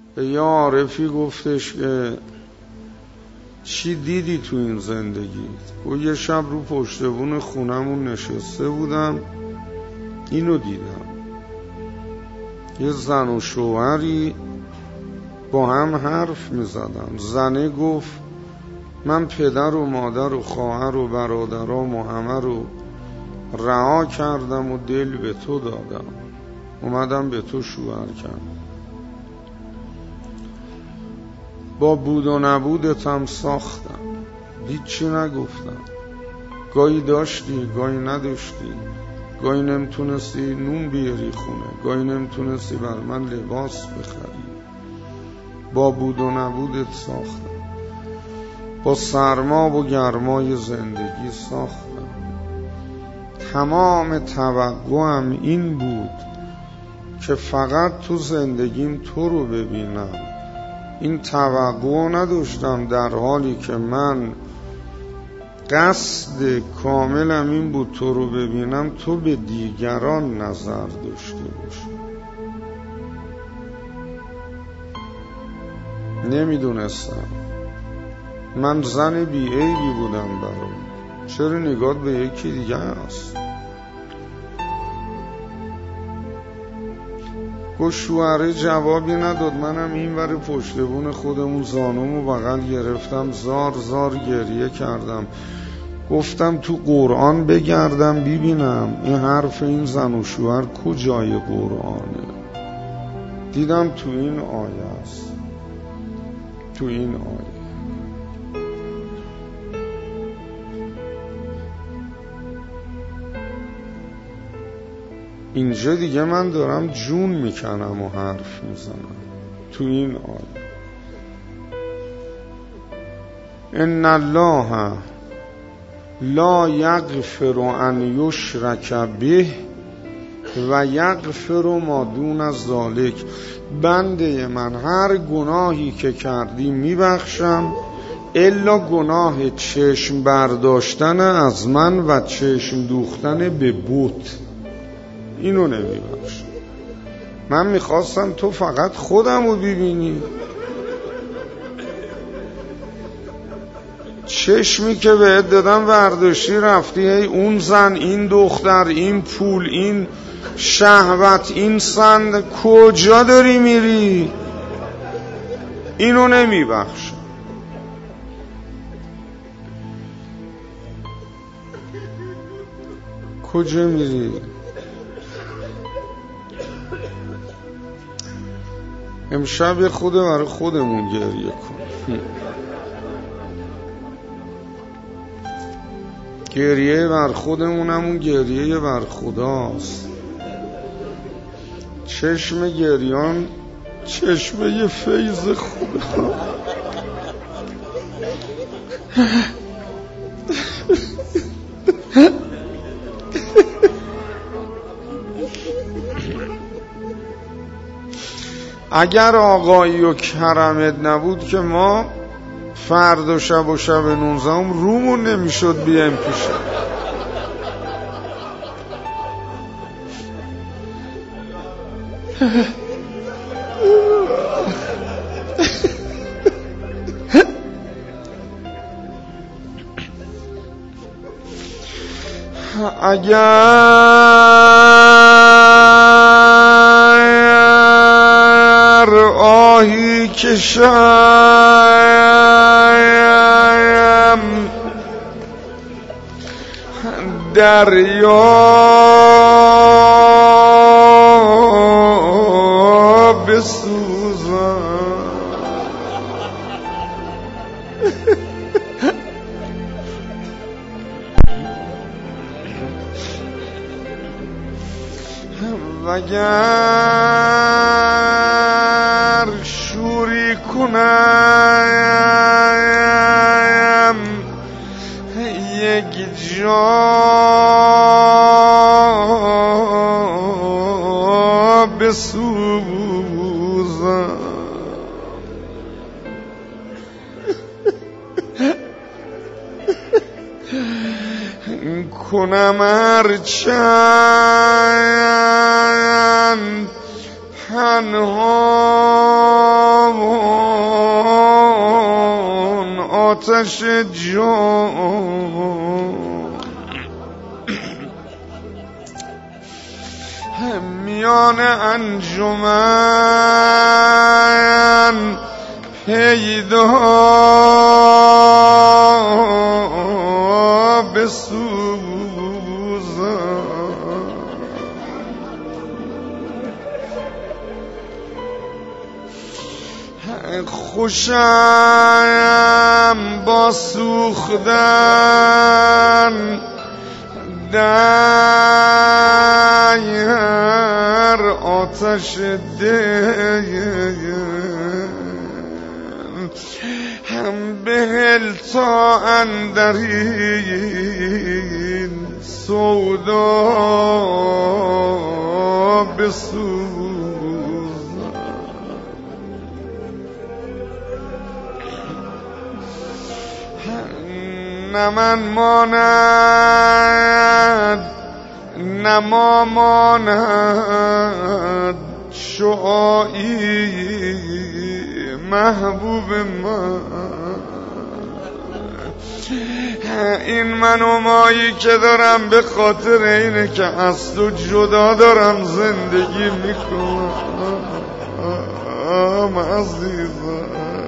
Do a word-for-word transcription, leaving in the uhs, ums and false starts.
به یه عارفی گفتش که چی دیدی تو این زندگی؟ و یه شب رو پشت بون خونمون نشسته بودم، اینو دیدم. یه زن و شوهری با هم حرف می زدن. زنه گفت من پدر و مادر و خواهر و برادرام و همه رو رها کردم و دل به تو دادم، اومدم به تو شوهر کردم، با بود و نبودتم ساختم، هیچی نگفتم. گاهی داشتی گاهی نداشتی، گاهی نمیتونستی نون بیاری خونه، گاهی نمیتونستی بر من لباس بخری. با بود و نبودت ساختم، با سرما و گرمای زندگی ساختم. تمام توقعم این بود که فقط تو زندگیم تو رو ببینم. این توقع نداشتم در حالی که من قصد کاملم این بود تو رو ببینم تو به دیگران نظر داشته باشی. نمیدونستم من زن بی عیبی بودم برام. چرا نگات به یکی دیگه هست؟ گفت شوهره جوابی نداد. منم این ور پشت بون خودمون زانومو بغل گرفتم، زار زار گریه کردم. گفتم تو قرآن بگردم ببینم این حرف این زن و شوهر کجای قرآنه. دیدم تو این آیه است، تو این آیه. اینجا دیگه من دارم جون میکنم و حرف میزنم. تو این آیه ان الله لا یغفر ان یشرک به و یغفر ما دون ذلک. بنده من هر گناهی که کردی میبخشم الا گناه چشم برداشتن از من و چشم دوختن به بت، اینو نمیبخشم. من میخواستم تو فقط خودمو ببینی. چشمی که بهت دادم برداشتی رفتی هی اون زن، این دختر، این پول، این شهوت، این سند، کجا داری میری؟ اینو نمیبخشم. کجا میری؟ امشب یه خود برای خودمون گریه کن. گریه بر خودمونمون گریه بر خداست. چشم گریان چشمه فیض خدا. اگر آقایی و کرمت نبود که ما فردا شب و شب نوزدهم رومون نمیشد بیایم پیشه. اگر آهی کشم دریا بسوزم وگر شوری کنم یک جا بسوزم کنم هرچند پنهان جوان آتش جان میان انجمن پیدا بسوزم خوشم با سوختن در آتش دل هم بهل تا اندرین سودا بسوزم نه من ماند نه ما ماند شعاعی محبوب من این من و مایی که دارم به خاطر اینه که از تو جدا دارم زندگی میکنم عزیزم